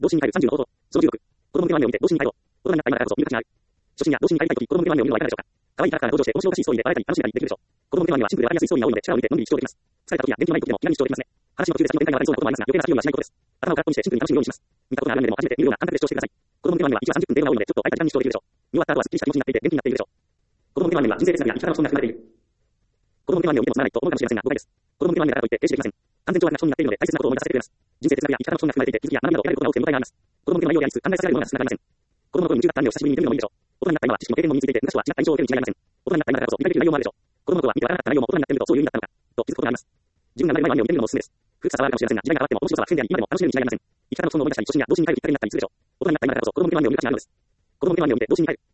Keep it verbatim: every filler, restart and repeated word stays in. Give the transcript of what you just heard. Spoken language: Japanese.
童心に帰るさんじゅうの方法。そのじゅうろく。子供向けのアニメを見て童心に帰ろう。大人になった今だからこそ見る価値がある。初心や童心に帰りたいとき、子供向けのアニメを見るのはいかがでしょうか。可愛いキャラクターが登場して面白おかしいストーリーで笑えたり楽しめたりできるでしょう。子供向けのアニメはシンプルでわかりやすいストーリーが多いので力を入れてのんびり視聴できます。疲れた時や元気のない時でも気軽に視聴できますね。話の途中で先の展開が分かりそうなこともありますが、余計な作業はしないことです。頭を空っぽにしてシンプルに楽しむようにします。見たことがあるアニメでも初めて見るような感覚で視聴してください。子供向けのアニメはいちわさんじゅっぷんで映画が多いので、ちょっと空いた時間に視聴できるでしょう。見終わった後はすっきりした気持ちになっていて元気になっているでしょう。子供向けのアニメは人生哲学や生き方の本が含まれている。子供向けのアニメを見てもつまらないと思うかもしれませんが、誤解です。子供向けのアニメだからといって停止できません。完全懲悪な本になっているので大切なことを思い出させてくれます。人生哲学や生き方の本が含まれていて、気づきや学びなどを得られることが多くて問題があります。子供向けの内容やいつ考えさせられるものが少なくありません。子供の頃に夢中だったアニメを久しぶりに見てみるのもいいでしょう。大人になった今は知識も経験も身についていて、昔とは違った印象を受けるに違いありません。大人になった今だからこそ理解できる内容もあるでしょう。子供の頃は見てわからなかった内容も大人になってみるとそういう意味だったのか、と気づくことがあります。自分がなる前のアニメを見てみるのもおすすめです。古さはあるかもしれませんが、時代が変わっても面白さは変であり、今でも楽しめるに違いありません。生き方の基本を思い出したり、初心や童心に帰るきっかけになったりするでしょう。大人になった今だからこそ子供向けのアニメを見る価値があるのです。子供向けのアニメを見て童心に帰る。